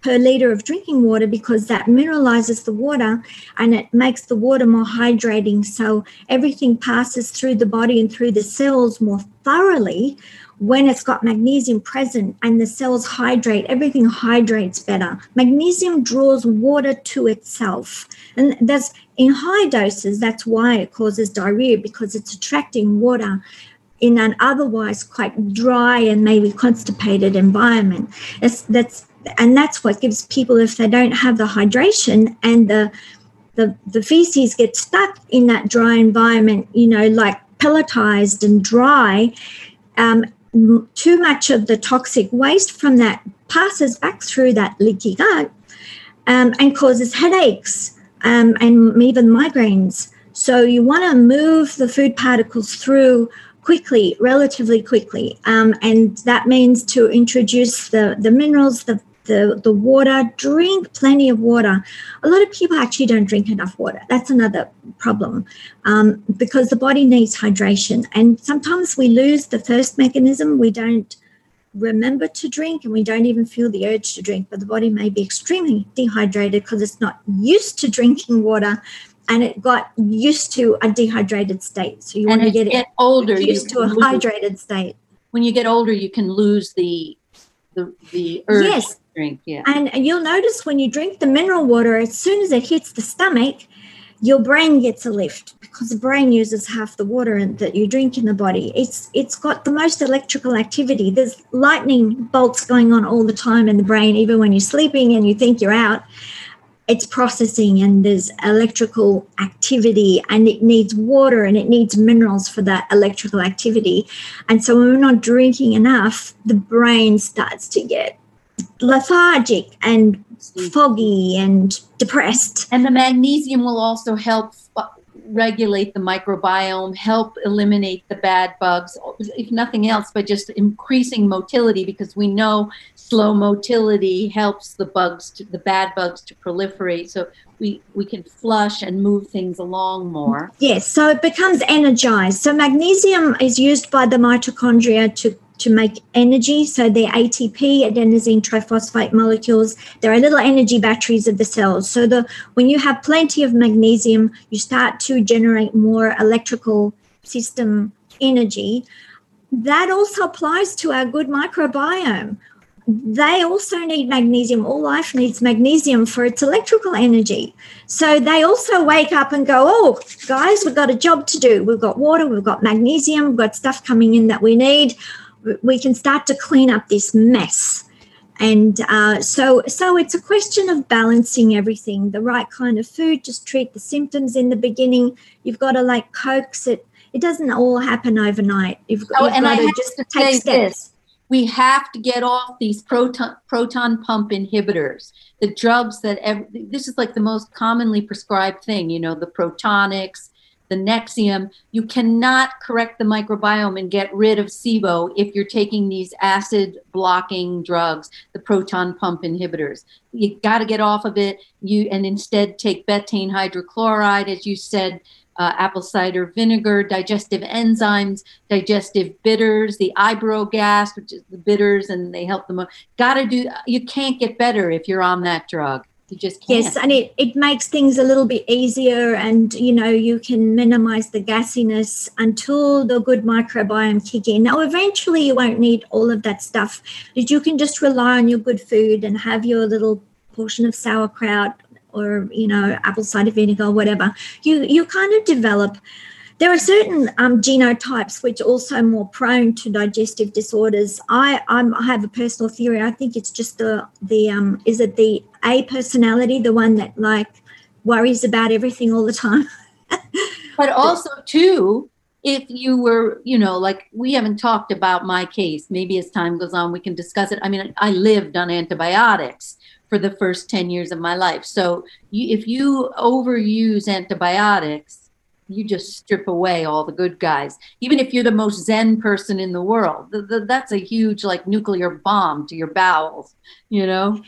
per liter of drinking water, because that mineralizes the water and it makes the water more hydrating. So everything passes through the body and through the cells more thoroughly when it's got magnesium present, and the cells hydrate. Everything hydrates better. Magnesium draws water to itself. And that's in high doses, that's why it causes diarrhea, because it's attracting water in an otherwise quite dry and maybe constipated environment. It's, that's and that's what gives people, if they don't have the hydration and the the the feces get stuck in that dry environment, you know, like pelletized and dry, um, too much of the toxic waste from that passes back through that leaky gut, um, and causes headaches, um, and even migraines. So you want to move the food particles through quickly, relatively quickly. Um, and that means to introduce the, the minerals, the, the, the water, drink plenty of water. A lot of people actually don't drink enough water. That's another problem, um, because the body needs hydration. And sometimes we lose the thirst mechanism. We don't remember to drink, and we don't even feel the urge to drink, but the body may be extremely dehydrated because it's not used to drinking water, and it got used to a dehydrated state. So you and want to get, get it older, used to a lose, hydrated state. When you get older, you can lose the the, the urge yes. to drink. Yeah. And you'll notice when you drink the mineral water, as soon as it hits the stomach, your brain gets a lift, because the brain uses half the water that you drink in the body. It's It's got the most electrical activity. There's lightning bolts going on all the time in the brain, even when you're sleeping and you think you're out. It's processing, and there's electrical activity, and it needs water and it needs minerals for that electrical activity. And so when we're not drinking enough, the brain starts to get lethargic and foggy and depressed. And the magnesium will also help regulate the microbiome, help eliminate the bad bugs, if nothing else, but just increasing motility, because we know slow motility helps the bugs, to, the bad bugs to proliferate. So we, we can flush and move things along more. Yes, so it becomes energized. So magnesium is used by the mitochondria to to make energy. So they're A T P, adenosine triphosphate molecules. There are little energy batteries of the cells. So the when you have plenty of magnesium, you start to generate more electrical system energy. That also applies to our good microbiome. They also need magnesium. All life needs magnesium for its electrical energy. So they also wake up and go, oh, guys, we've got a job to do. We've got water, we've got magnesium, we've got stuff coming in that we need. We can start to clean up this mess. And uh, so so it's a question of balancing everything, the right kind of food. Just treat the symptoms in the beginning. You've got to like coax it. It doesn't all happen overnight. You've, oh, you've and got I to have just to take say steps. This. We have to get off these proton proton pump inhibitors, the drugs that ev- this is like the most commonly prescribed thing, you know, the Protonics, the Nexium. You cannot correct the microbiome and get rid of SIBO if you're taking these acid blocking drugs, the proton pump inhibitors. You got to get off of it. You and instead take betaine hydrochloride, as you said, uh, apple cider vinegar, digestive enzymes, digestive bitters, the Ibro gas, which is the bitters, and they help them. Got to do. You can't get better if you're on that drug. You just can't. Yes, and it, it makes things a little bit easier, and, you know, you can minimize the gassiness until the good microbiome kick in. Now, eventually you won't need all of that stuff, but you can just rely on your good food and have your little portion of sauerkraut or, you know, apple cider vinegar, whatever. You, you kind of develop. There are certain um, genotypes which are also more prone to digestive disorders. I I'm, I have a personal theory. I think it's just the the um is it the A personality, the one that like worries about everything all the time. But also too, if you were, you know, like we haven't talked about my case. Maybe as time goes on, we can discuss it. I mean, I lived on antibiotics for the first ten years of my life. So you, if you overuse antibiotics, you just strip away all the good guys. Even if you're the most Zen person in the world, the, the, that's a huge like nuclear bomb to your bowels, you know?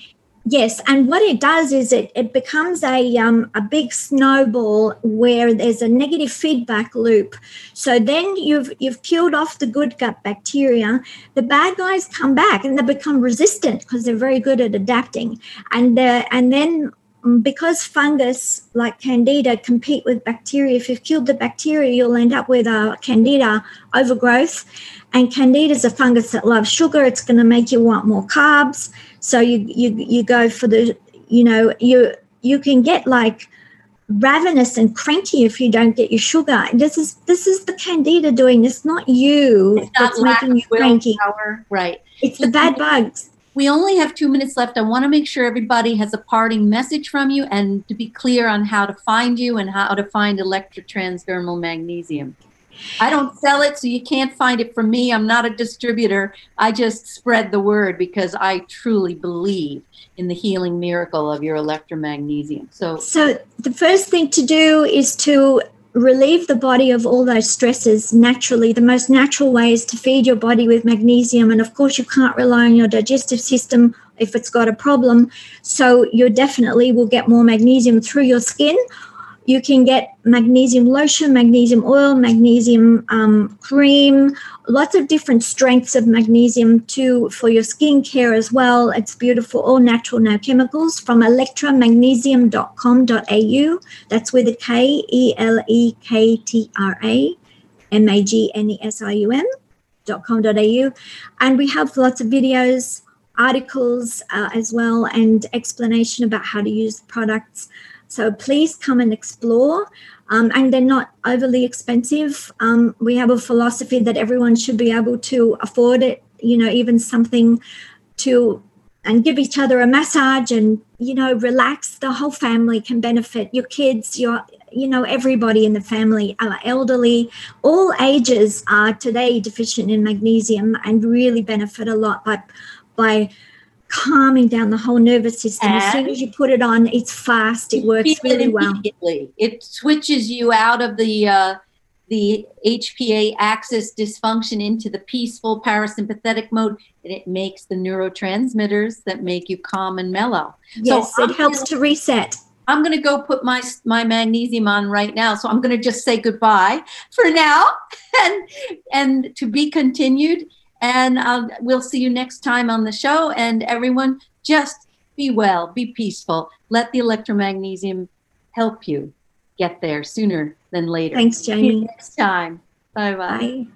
Yes, and what it does is it, it becomes a um, a big snowball where there's a negative feedback loop. So then you've you've killed off the good gut bacteria. The bad guys come back and they become resistant because they're very good at adapting. And uh, and then because fungus like Candida compete with bacteria, if you've killed the bacteria, you'll end up with a Candida overgrowth. And Candida is a fungus that loves sugar. It's going to make you want more carbs. So you you you go for the, you know, you you can get like ravenous and cranky if you don't get your sugar. This is this is the Candida doing this, not you. It's not that's making you cranky. Willpower. Right. It's the bad bugs. We only have two minutes left. I want to make sure everybody has a parting message from you and to be clear on how to find you and how to find electrotransdermal magnesium. I don't sell it, so you can't find it from me. I'm not a distributor. I just spread the word because I truly believe in the healing miracle of your electromagnesium. So, so the first thing to do is to relieve the body of all those stresses naturally. The most natural way is to feed your body with magnesium. And of course, you can't rely on your digestive system if it's got a problem. So you definitely will get more magnesium through your skin. You can get magnesium lotion, magnesium oil, magnesium um, cream, lots of different strengths of magnesium too for your skin care as well. It's beautiful, all natural, no chemicals, from electramagnesium dot com dot a u. That's with a K, E L E K T R A, M A G N E S I U M dot com dot a u. And we have lots of videos, articles uh, as well, and explanation about how to use the products. So please come and explore, um, and they're not overly expensive. Um, we have a philosophy that everyone should be able to afford it, you know, even something to, and give each other a massage and, you know, relax. The whole family can benefit, your kids, your, you know, everybody in the family, our elderly, all ages are today deficient in magnesium and really benefit a lot by, by calming down the whole nervous system. And as soon as you put it on, it's fast. It works really well. It switches you out of the uh, the H P A axis dysfunction into the peaceful parasympathetic mode, and it makes the neurotransmitters that make you calm and mellow. Yes, so it helps gonna, to reset. I'm going to go put my my magnesium on right now. So I'm going to just say goodbye for now, and and to be continued. And I'll, we'll see you next time on the show. And everyone, just be well, be peaceful. Let the electromagnesium help you get there sooner than later. Thanks, Jamie. See you next time. Bye-bye. Bye.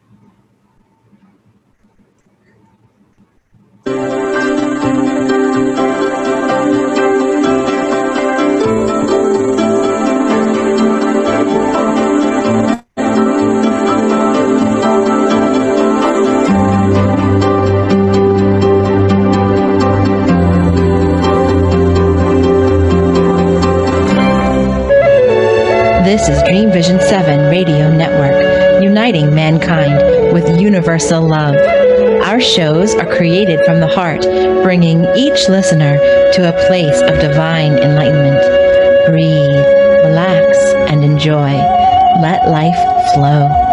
This is Dream Vision seven Radio Network, uniting mankind with universal love. Our shows are created from the heart, bringing each listener to a place of divine enlightenment. Breathe, relax, and enjoy. Let life flow.